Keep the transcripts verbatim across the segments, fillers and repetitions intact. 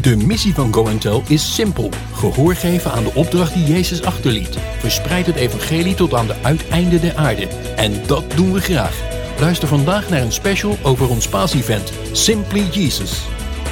De missie van Go and Tell is simpel. Gehoor geven aan de opdracht die Jezus achterliet. Verspreid het evangelie tot aan de uiteinden der aarde. En dat doen we graag. Luister vandaag naar een special over ons paasevent Simply Jesus.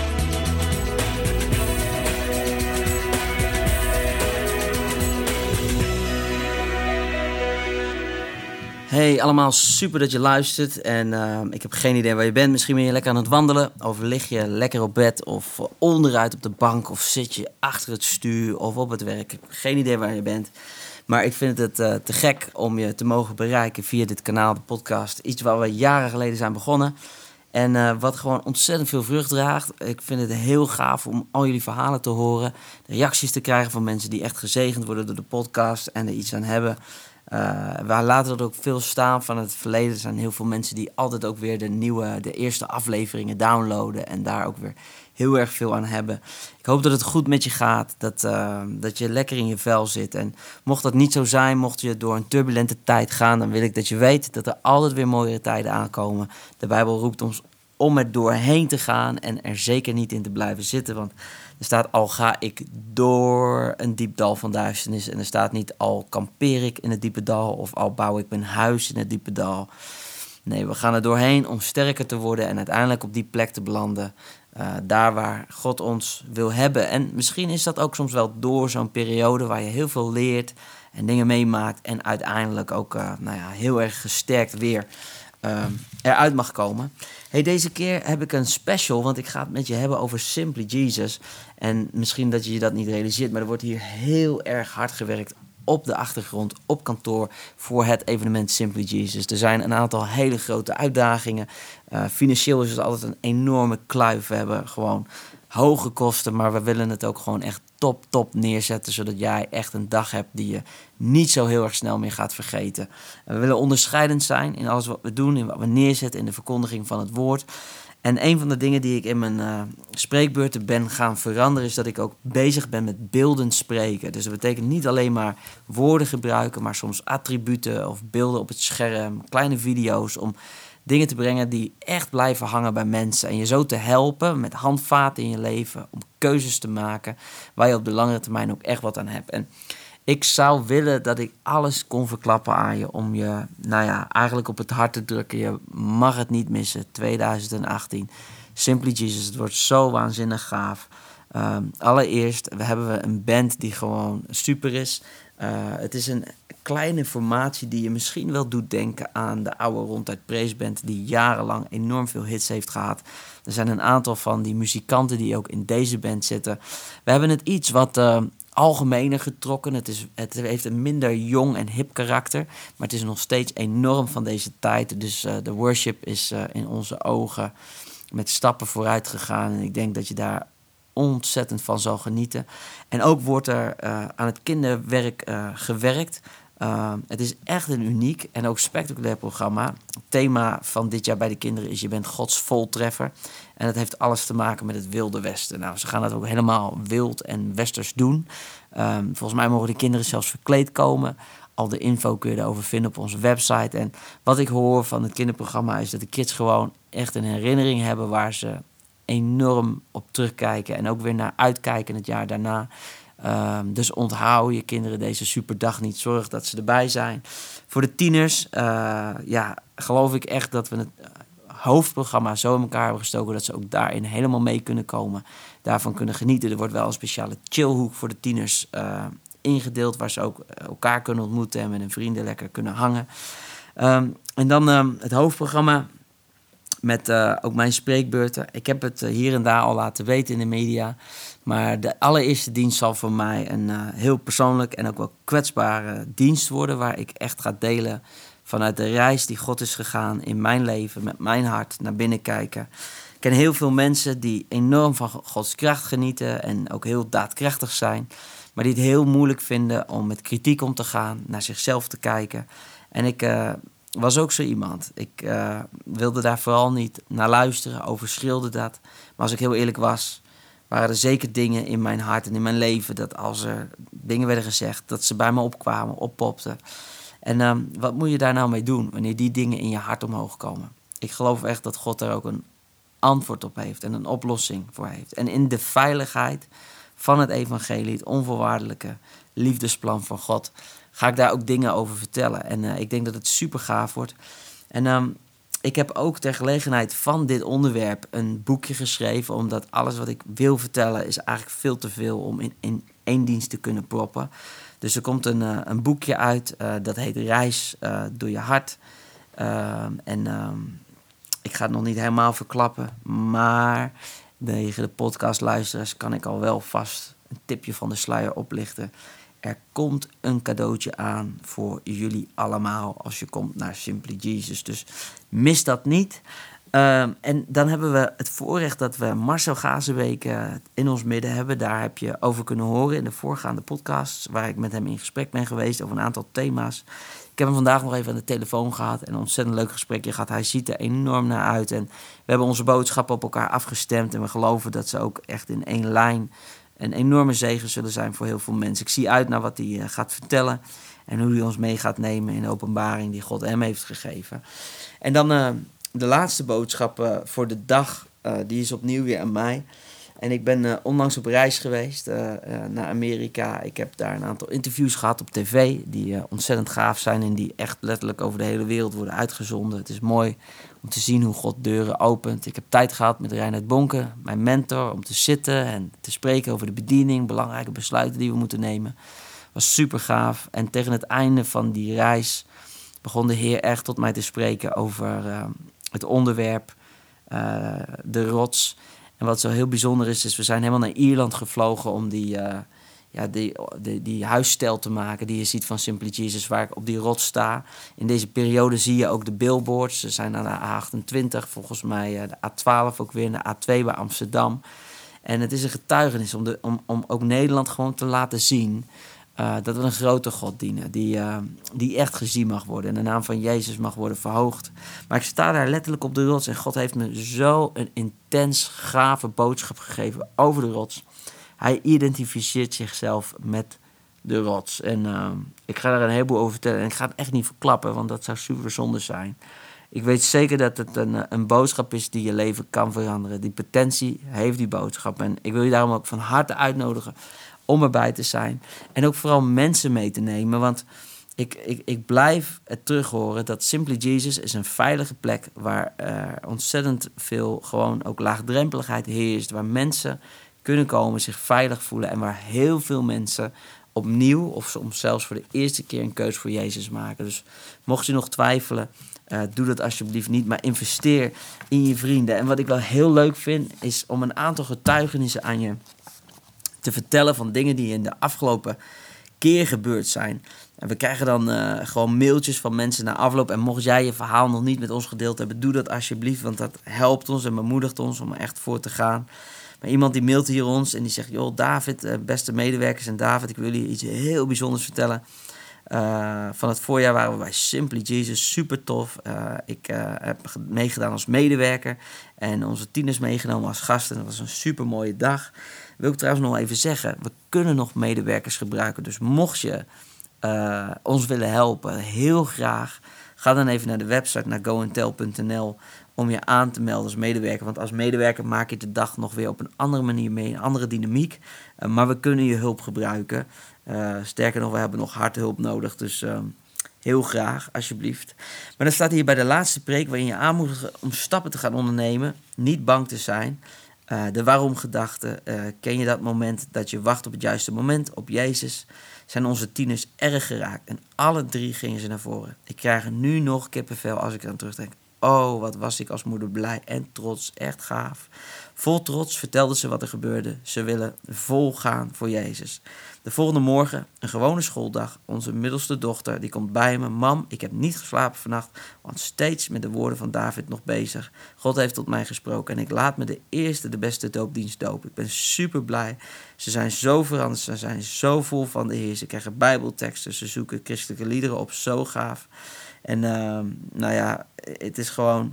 Hey allemaal, super dat je luistert en uh, ik heb geen idee waar je bent. Misschien ben je lekker aan het wandelen of lig je lekker op bed of onderuit op de bank of zit je achter het stuur of op het werk. Ik heb geen idee waar je bent, maar ik vind het uh, te gek om je te mogen bereiken via dit kanaal, de podcast. Iets waar we jaren geleden zijn begonnen en uh, wat gewoon ontzettend veel vrucht draagt. Ik vind het heel gaaf om al jullie verhalen te horen, de reacties te krijgen van mensen die echt gezegend worden door de podcast en er iets aan hebben. Uh, we laten dat ook veel staan van het verleden. Er zijn heel veel mensen die altijd ook weer de nieuwe, de eerste afleveringen downloaden en daar ook weer heel erg veel aan hebben. Ik hoop dat het goed met je gaat, dat, uh, dat je lekker in je vel zit. En mocht dat niet zo zijn, mocht je door een turbulente tijd gaan, dan wil ik dat je weet dat er altijd weer mooiere tijden aankomen. De Bijbel roept ons om er doorheen te gaan en er zeker niet in te blijven zitten, want er staat al ga ik door een diep dal van duisternis. En er staat niet al kampeer ik in het diepe dal of al bouw ik mijn huis in het diepe dal. Nee, we gaan er doorheen om sterker te worden en uiteindelijk op die plek te belanden. Uh, daar waar God ons wil hebben. En misschien is dat ook soms wel door zo'n periode waar je heel veel leert en dingen meemaakt. En uiteindelijk ook uh, nou ja, heel erg gesterkt weer uh, eruit mag komen. Hey, deze keer heb ik een special, want ik ga het met je hebben over Simply Jesus. En misschien dat je je dat niet realiseert, maar er wordt hier heel erg hard gewerkt op de achtergrond, op kantoor, voor het evenement Simply Jesus. Er zijn een aantal hele grote uitdagingen. Uh, financieel is het altijd een enorme kluif. We hebben gewoon hoge kosten, maar we willen het ook gewoon echt top, top neerzetten, zodat jij echt een dag hebt die je niet zo heel erg snel meer gaat vergeten. En we willen onderscheidend zijn in alles wat we doen, in wat we neerzetten, in de verkondiging van het woord. En een van de dingen die ik in mijn uh, spreekbeurten ben gaan veranderen, is dat ik ook bezig ben met beeldend spreken. Dus dat betekent niet alleen maar woorden gebruiken, maar soms attributen of beelden op het scherm, kleine video's om dingen te brengen die echt blijven hangen bij mensen. En je zo te helpen met handvaten in je leven om keuzes te maken waar je op de langere termijn ook echt wat aan hebt. En ik zou willen dat ik alles kon verklappen aan je om je, nou ja, eigenlijk op het hart te drukken. Je mag het niet missen. twintig achttien. Simply Jesus. Het wordt zo waanzinnig gaaf. Um, allereerst we hebben we een band die gewoon super is. Uh, het is een kleine formatie die je misschien wel doet denken aan de oude Ronduit Praiseband die jarenlang enorm veel hits heeft gehad. Er zijn een aantal van die muzikanten die ook in deze band zitten. We hebben het iets wat uh, algemener getrokken. Het, is, het heeft een minder jong en hip karakter, maar het is nog steeds enorm van deze tijd. Dus uh, de worship is uh, in onze ogen met stappen vooruit gegaan en ik denk dat je daar ontzettend van zal genieten. En ook wordt er uh, aan het kinderwerk uh, gewerkt. Uh, het is echt een uniek en ook spectaculair programma. Het thema van dit jaar bij de kinderen is je bent Gods voltreffer. En dat heeft alles te maken met het Wilde Westen. Nou, ze gaan dat ook helemaal wild en westers doen. Um, volgens mij mogen de kinderen zelfs verkleed komen. Al de info kun je daarover vinden op onze website. En wat ik hoor van het kinderprogramma is dat de kids gewoon echt een herinnering hebben waar ze enorm op terugkijken en ook weer naar uitkijken het jaar daarna. Um, dus onthoud je kinderen deze superdag niet. Zorg dat ze erbij zijn. Voor de tieners, uh, ja, geloof ik echt dat we het uh, hoofdprogramma zo in elkaar hebben gestoken dat ze ook daarin helemaal mee kunnen komen. Daarvan kunnen genieten. Er wordt wel een speciale chillhoek voor de tieners uh, ingedeeld, waar ze ook elkaar kunnen ontmoeten en met hun vrienden lekker kunnen hangen. Um, en dan um, het hoofdprogramma met uh, ook mijn spreekbeurten. Ik heb het uh, hier en daar al laten weten in de media. Maar de allereerste dienst zal voor mij een uh, heel persoonlijk en ook wel kwetsbare dienst worden, waar ik echt ga delen vanuit de reis die God is gegaan in mijn leven, met mijn hart naar binnen kijken. Ik ken heel veel mensen die enorm van Gods kracht genieten en ook heel daadkrachtig zijn, maar die het heel moeilijk vinden om met kritiek om te gaan, naar zichzelf te kijken. En ik uh, was ook zo iemand. Ik uh, wilde daar vooral niet naar luisteren, overschreeuwde dat. Maar als ik heel eerlijk was, waren er zeker dingen in mijn hart en in mijn leven dat als er dingen werden gezegd, dat ze bij me opkwamen, oppopten. En um, wat moet je daar nou mee doen wanneer die dingen in je hart omhoog komen? Ik geloof echt dat God daar ook een antwoord op heeft en een oplossing voor heeft. En in de veiligheid van het evangelie, het onvoorwaardelijke liefdesplan van God, ga ik daar ook dingen over vertellen. En uh, ik denk dat het super gaaf wordt. En um, ik heb ook ter gelegenheid van dit onderwerp een boekje geschreven, omdat alles wat ik wil vertellen is eigenlijk veel te veel om in, in één dienst te kunnen proppen. Dus er komt een, uh, een boekje uit, uh, dat heet Reis uh, door je hart. Uh, en uh, ik ga het nog niet helemaal verklappen, maar tegen de podcastluisteraars kan ik al wel vast een tipje van de sluier oplichten. Er komt een cadeautje aan voor jullie allemaal als je komt naar Simply Jesus. Dus mis dat niet. Uh, en dan hebben we het voorrecht dat we Marcel Gazenbeek uh, in ons midden hebben. Daar heb je over kunnen horen in de voorgaande podcasts, waar ik met hem in gesprek ben geweest over een aantal thema's. Ik heb hem vandaag nog even aan de telefoon gehad en een ontzettend leuk gesprekje gehad. Hij ziet er enorm naar uit en we hebben onze boodschappen op elkaar afgestemd. En we geloven dat ze ook echt in één lijn een enorme zegen zullen zijn voor heel veel mensen. Ik zie uit naar wat hij uh, gaat vertellen en hoe hij ons mee gaat nemen in de openbaring die God hem heeft gegeven. En dan uh, de laatste boodschap uh, voor de dag, uh, die is opnieuw weer aan mij. En ik ben uh, onlangs op reis geweest uh, uh, naar Amerika. Ik heb daar een aantal interviews gehad op tv die uh, ontzettend gaaf zijn en die echt letterlijk over de hele wereld worden uitgezonden. Het is mooi om te zien hoe God deuren opent. Ik heb tijd gehad met Reinhard Bonke, mijn mentor, om te zitten en te spreken over de bediening, belangrijke besluiten die we moeten nemen. Was super gaaf. En tegen het einde van die reis begon de Heer echt tot mij te spreken over uh, het onderwerp, uh, de rots. En wat zo heel bijzonder is, is we zijn helemaal naar Ierland gevlogen om die, uh, ja, die, die, die huisstijl te maken die je ziet van Simply Jesus, waar ik op die rots sta. In deze periode zie je ook de billboards. Ze zijn aan de A achtentwintig, volgens mij uh, de A twaalf ook weer, en de A twee bij Amsterdam. En het is een getuigenis om, de, om, om ook Nederland gewoon te laten zien Uh, dat we een grote God dienen, die, uh, die echt gezien mag worden en de naam van Jezus mag worden verhoogd. Maar ik sta daar letterlijk op de rots en God heeft me zo een intens gave boodschap gegeven over de rots. Hij identificeert zichzelf met de rots. En uh, ik ga daar een heleboel over vertellen en ik ga het echt niet verklappen, want dat zou super zonde zijn. Ik weet zeker dat het een, een boodschap is die je leven kan veranderen. Die potentie heeft die boodschap en ik wil je daarom ook van harte uitnodigen om erbij te zijn. En ook vooral mensen mee te nemen. Want ik, ik, ik blijf het terug horen dat Simply Jesus is een veilige plek waar er ontzettend veel gewoon ook laagdrempeligheid heerst. Waar mensen kunnen komen, zich veilig voelen. En waar heel veel mensen opnieuw of soms zelfs voor de eerste keer een keus voor Jezus maken. Dus mocht je nog twijfelen, uh, doe dat alsjeblieft niet. Maar investeer in je vrienden. En wat ik wel heel leuk vind, is om een aantal getuigenissen aan je te vertellen van dingen die in de afgelopen keer gebeurd zijn. En we krijgen dan uh, gewoon mailtjes van mensen na afloop. En mocht jij je verhaal nog niet met ons gedeeld hebben, doe dat alsjeblieft. Want dat helpt ons en bemoedigt ons om er echt voor te gaan. Maar iemand die mailt hier ons en die zegt: joh, David, uh, beste medewerkers en David, ik wil jullie iets heel bijzonders vertellen. Uh, van het voorjaar waren we bij Simply Jesus, super tof. Uh, ik uh, heb meegedaan als medewerker en onze tieners meegenomen als gasten. Dat was een super mooie dag. Wil ik trouwens nog even zeggen, we kunnen nog medewerkers gebruiken. Dus mocht je uh, ons willen helpen, heel graag, ga dan even naar de website, naar go and tell punt n l, om je aan te melden als medewerker. Want als medewerker maak je de dag nog weer op een andere manier mee, een andere dynamiek. Uh, maar we kunnen je hulp gebruiken. Uh, sterker nog, we hebben nog harde hulp nodig. Dus uh, heel graag, alsjeblieft. Maar dan staat hier bij de laatste preek, waarin je aanmoedigt om stappen te gaan ondernemen, niet bang te zijn. Uh, de waarom-gedachte, uh, ken je dat moment dat je wacht op het juiste moment, op Jezus, zijn onze tieners erg geraakt. En alle drie gingen ze naar voren. Ik krijg er nu nog kippenvel als ik eraan terugdenk. Oh, wat was ik als moeder blij en trots, echt gaaf. Vol trots vertelden ze wat er gebeurde. Ze willen vol gaan voor Jezus. De volgende morgen, een gewone schooldag, onze middelste dochter, die komt bij me. Mam, ik heb niet geslapen vannacht, want steeds met de woorden van David nog bezig. God heeft tot mij gesproken en ik laat me de eerste, de beste doopdienst dopen. Ik ben super blij. Ze zijn zo veranderd, ze zijn zo vol van de Heer. Ze krijgen bijbelteksten, ze zoeken christelijke liederen op, zo gaaf. En uh, nou ja, het is gewoon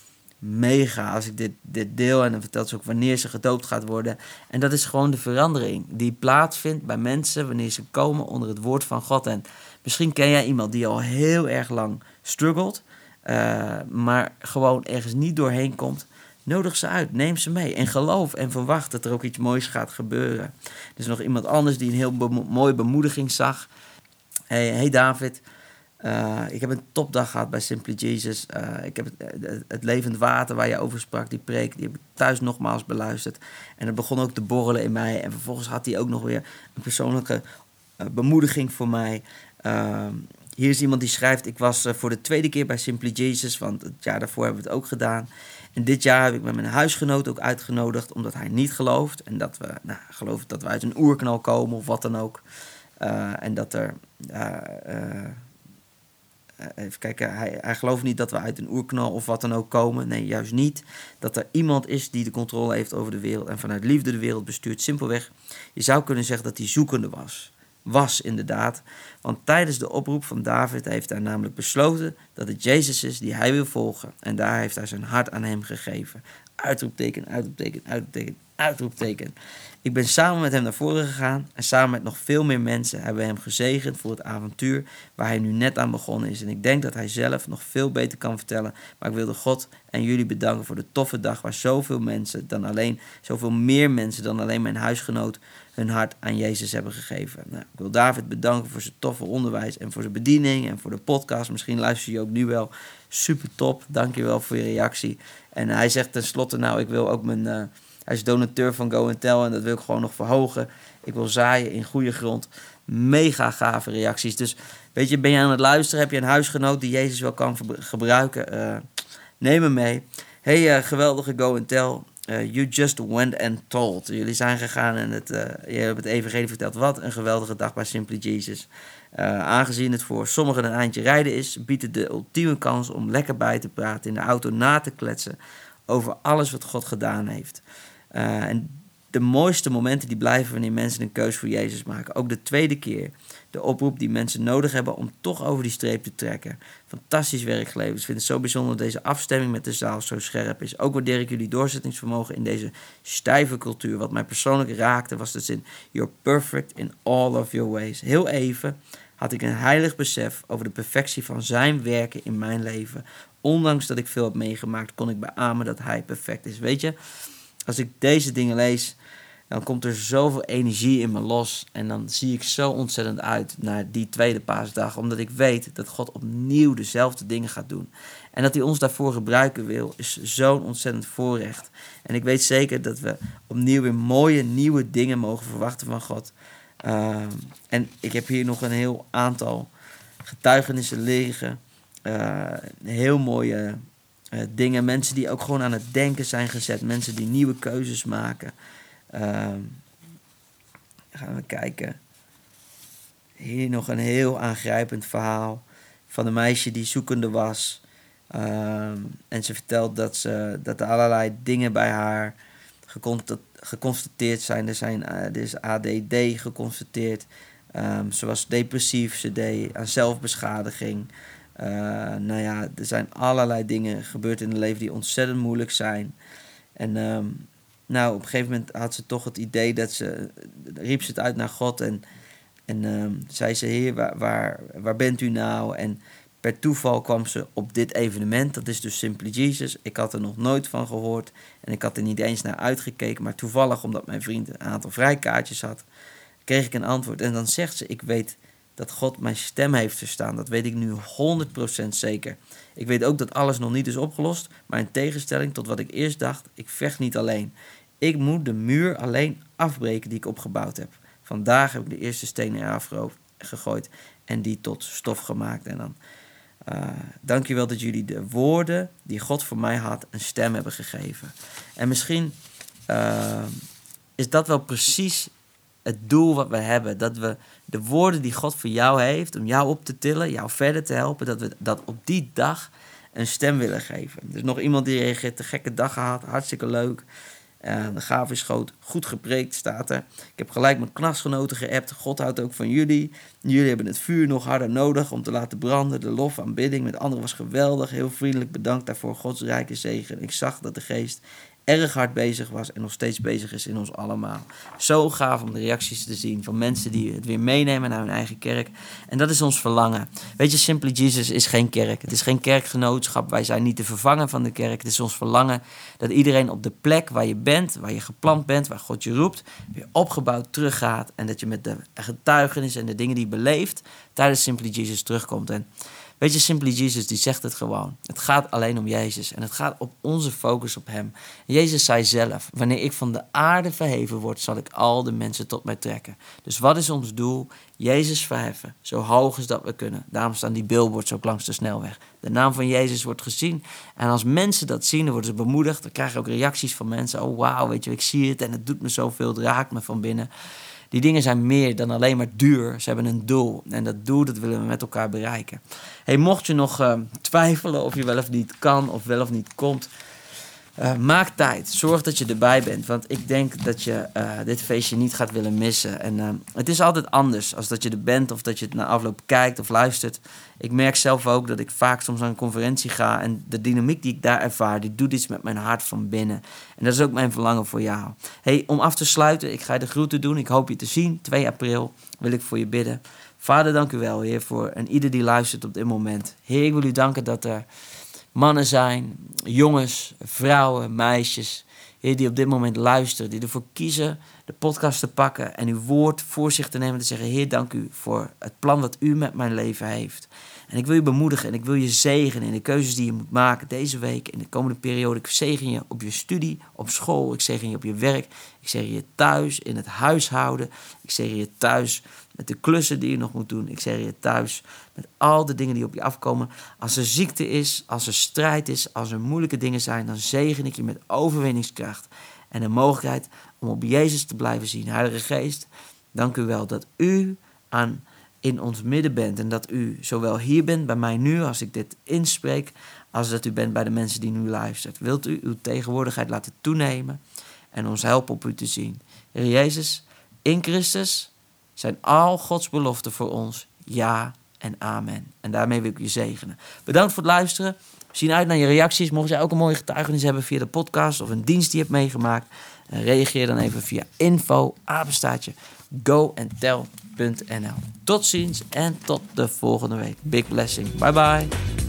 mega als ik dit, dit deel. En dan vertelt ze ook wanneer ze gedoopt gaat worden. En dat is gewoon de verandering die plaatsvindt bij mensen wanneer ze komen onder het woord van God. En misschien ken jij iemand die al heel erg lang struggelt, uh, maar gewoon ergens niet doorheen komt. Nodig ze uit, neem ze mee en geloof en verwacht dat er ook iets moois gaat gebeuren. Er is nog iemand anders die een heel be- mooie bemoediging zag. Hey, hey David, uh, ik heb een topdag gehad bij Simply Jesus. Uh, ik heb het, het, het levend water waar je over sprak, die preek, die heb ik thuis nogmaals beluisterd. En het begon ook te borrelen in mij. En vervolgens had hij ook nog weer een persoonlijke uh, bemoediging voor mij. Uh, hier is iemand die schrijft, ik was uh, voor de tweede keer bij Simply Jesus, want het jaar daarvoor hebben we het ook gedaan. En dit jaar heb ik met mijn huisgenoot ook uitgenodigd, omdat hij niet gelooft. En dat we, nou, gelooft dat we uit een oerknal komen of wat dan ook. Uh, en dat er, uh, uh, even kijken, hij, hij gelooft niet dat we uit een oerknal of wat dan ook komen. Nee, juist niet. Dat er iemand is die de controle heeft over de wereld en vanuit liefde de wereld bestuurt. Simpelweg, je zou kunnen zeggen dat hij zoekende was. Was inderdaad, want tijdens de oproep van David heeft hij namelijk besloten dat het Jezus is die hij wil volgen. En daar heeft hij zijn hart aan hem gegeven. Uitroepteken, uitroepteken, uitroepteken, uitroepteken. Ik ben samen met hem naar voren gegaan en samen met nog veel meer mensen hebben we hem gezegend voor het avontuur waar hij nu net aan begonnen is. En ik denk dat hij zelf nog veel beter kan vertellen, maar ik wilde God en jullie bedanken voor de toffe dag waar zoveel mensen dan alleen, zoveel meer mensen dan alleen mijn huisgenoot hun hart aan Jezus hebben gegeven. Nou, ik wil David bedanken voor zijn toffe onderwijs en voor zijn bediening en voor de podcast. Misschien luister je ook nu wel. Super top, dankjewel voor je reactie. En hij zegt tenslotte, nou, ik wil ook mijn... Uh, hij is donateur van Go and Tell en dat wil ik gewoon nog verhogen. Ik wil zaaien in goede grond. Mega gave reacties. Dus weet je, ben je aan het luisteren? Heb je een huisgenoot die Jezus wel kan gebruiken? Uh, neem hem mee. Hey, uh, geweldige Go and Tell. Uh, you just went and told. Jullie zijn gegaan en het, uh, je hebt het evangelie verteld. Wat een geweldige dag bij Simply Jesus. Uh, aangezien het voor sommigen een eindje rijden is, biedt het de ultieme kans om lekker bij te praten, in de auto na te kletsen over alles wat God gedaan heeft. Uh, en de mooiste momenten die blijven wanneer mensen een keus voor Jezus maken. Ook de tweede keer. De oproep die mensen nodig hebben om toch over die streep te trekken. Fantastisch werk geleverd. Ik vind het zo bijzonder dat deze afstemming met de zaal zo scherp is. Ook waardeer ik jullie doorzettingsvermogen in deze stijve cultuur. Wat mij persoonlijk raakte was de zin: You're perfect in all of your ways. Heel even had ik een heilig besef over de perfectie van zijn werken in mijn leven. Ondanks dat ik veel heb meegemaakt, kon ik beamen dat hij perfect is. Weet je, als ik deze dingen lees, dan komt er zoveel energie in me los. En dan zie ik zo ontzettend uit naar die tweede paasdag. Omdat ik weet dat God opnieuw dezelfde dingen gaat doen. En dat hij ons daarvoor gebruiken wil, is zo'n ontzettend voorrecht. En ik weet zeker dat we opnieuw weer mooie, nieuwe dingen mogen verwachten van God. Uh, en ik heb hier nog een heel aantal getuigenissen liggen. Uh, heel mooie uh, dingen. Mensen die ook gewoon aan het denken zijn gezet. Mensen die nieuwe keuzes maken. Uh, gaan we kijken. Hier nog een heel aangrijpend verhaal van een meisje die zoekende was. Uh, en ze vertelt dat, ze, dat er allerlei dingen bij haar geconstateerd zijn. Er, zijn, uh, er is A D D geconstateerd. Um, ze was depressief, ze deed aan zelfbeschadiging. Uh, nou ja, er zijn allerlei dingen gebeurd in het leven die ontzettend moeilijk zijn. En um, nou, op een gegeven moment had ze toch het idee dat ze... riep ze het uit naar God en, en um, zei ze: Heer, waar, waar, waar bent u nou? En per toeval kwam ze op dit evenement. Dat is dus Simply Jesus. Ik had er nog nooit van gehoord en ik had er niet eens naar uitgekeken. Maar toevallig, omdat mijn vriend een aantal vrijkaartjes had, kreeg ik een antwoord. En dan zegt ze: ik weet dat God mijn stem heeft verstaan. Dat weet ik nu honderd procent zeker. Ik weet ook dat alles nog niet is opgelost. Maar in tegenstelling tot wat ik eerst dacht, ik vecht niet alleen. Ik moet de muur alleen afbreken die ik opgebouwd heb. Vandaag heb ik de eerste steen eraf gegooid en die tot stof gemaakt. En dan uh, dankjewel dat jullie de woorden die God voor mij had een stem hebben gegeven. En misschien uh, is dat wel precies het doel wat we hebben. Dat we de woorden die God voor jou heeft, om jou op te tillen, jou verder te helpen, dat we dat op die dag een stem willen geven. Er is nog iemand die reageert: de gekke dag gehad, hartstikke leuk. Uh, de gave is groot, goed gepreekt, staat er. Ik heb gelijk mijn klasgenoten geappt. God houdt ook van jullie. Jullie hebben het vuur nog harder nodig om te laten branden. De lof, aanbidding met anderen was geweldig. Heel vriendelijk bedankt daarvoor. Gods rijke zegen. Ik zag dat de geest erg hard bezig was en nog steeds bezig is in ons allemaal. Zo gaaf om de reacties te zien van mensen die het weer meenemen naar hun eigen kerk. En dat is ons verlangen. Weet je, Simply Jesus is geen kerk. Het is geen kerkgenootschap. Wij zijn niet te vervangen van de kerk. Het is ons verlangen dat iedereen op de plek waar je bent, waar je geplant bent, waar God je roept, weer opgebouwd teruggaat. En dat je met de getuigenis en de dingen die je beleeft tijdens Simply Jesus terugkomt. En weet je, Simply Jesus die zegt het gewoon. Het gaat alleen om Jezus. En het gaat op onze focus op hem. En Jezus zei zelf, wanneer ik van de aarde verheven word, zal ik al de mensen tot mij trekken. Dus wat is ons doel? Jezus verheffen. Zo hoog als dat we kunnen. Daarom staan die billboards ook langs de snelweg. De naam van Jezus wordt gezien. En als mensen dat zien, dan worden ze bemoedigd. Dan krijg je ook reacties van mensen. Oh wauw, weet je, ik zie het en het doet me zoveel. Het raakt me van binnen. Die dingen zijn meer dan alleen maar duur. Ze hebben een doel. En dat doel, dat willen we met elkaar bereiken. Hey, mocht je nog uh, twijfelen of je wel of niet kan of wel of niet komt, Uh, maak tijd. Zorg dat je erbij bent. Want ik denk dat je uh, dit feestje niet gaat willen missen. En uh, het is altijd anders als dat je er bent of dat je het na afloop kijkt of luistert. Ik merk zelf ook dat ik vaak soms naar een conferentie ga en de dynamiek die ik daar ervaar, die doet iets met mijn hart van binnen. En dat is ook mijn verlangen voor jou. Hey, om af te sluiten, ik ga je de groeten doen. Ik hoop je te zien. twee april wil ik voor je bidden. Vader, dank u wel, Heer, voor en ieder die luistert op dit moment. Heer, ik wil u danken dat er mannen zijn, jongens, vrouwen, meisjes, Heer, die op dit moment luisteren, die ervoor kiezen de podcast te pakken en uw woord voor zich te nemen en te zeggen, Heer, dank u voor het plan wat u met mijn leven heeft. En ik wil je bemoedigen en ik wil je zegenen in de keuzes die je moet maken deze week, in de komende periode. Ik zegen je op je studie, op school, ik zegen je op je werk, ik zegen je thuis, in het huishouden, ik zegen je thuis met de klussen die je nog moet doen. Ik zegen je thuis met al de dingen die op je afkomen. Als er ziekte is, als er strijd is, als er moeilijke dingen zijn, dan zegen ik je met overwinningskracht en de mogelijkheid om op Jezus te blijven zien. Heilige Geest, dank u wel dat u aan in ons midden bent en dat u zowel hier bent bij mij nu als ik dit inspreek, als dat u bent bij de mensen die nu luisteren. Wilt u uw tegenwoordigheid laten toenemen en ons helpen op u te zien. Heer Jezus, in Christus zijn al Gods beloften voor ons ja en amen. En daarmee wil ik je zegenen. Bedankt voor het luisteren. We zien uit naar je reacties. Mocht jij ook een mooie getuigenis hebben via de podcast of een dienst die je hebt meegemaakt, reageer dan even via info apenstaartje go and tell punt n l. Tot ziens en tot de volgende week. Big blessing. Bye bye.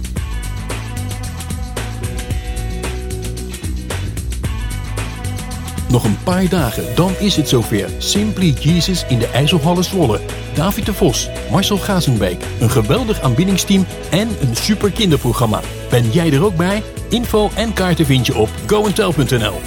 Nog een paar dagen, dan is het zover. Simply Jesus in de IJsselhallen Zwolle. David de Vos, Marcel Gazenbeek, een geweldig aanbiddingsteam en een super kinderprogramma. Ben jij er ook bij? Info en kaarten vind je op go and tell punt n l.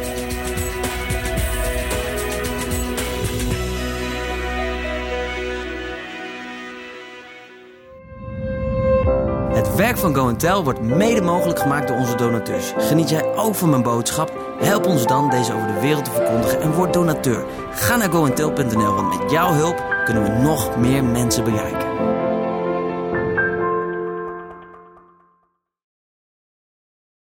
Het werk van Go and Tell wordt mede mogelijk gemaakt door onze donateurs. Geniet jij ook van mijn boodschap? Help ons dan deze over de wereld te verkondigen en word donateur. Ga naar go and tell punt n l, want met jouw hulp kunnen we nog meer mensen bereiken.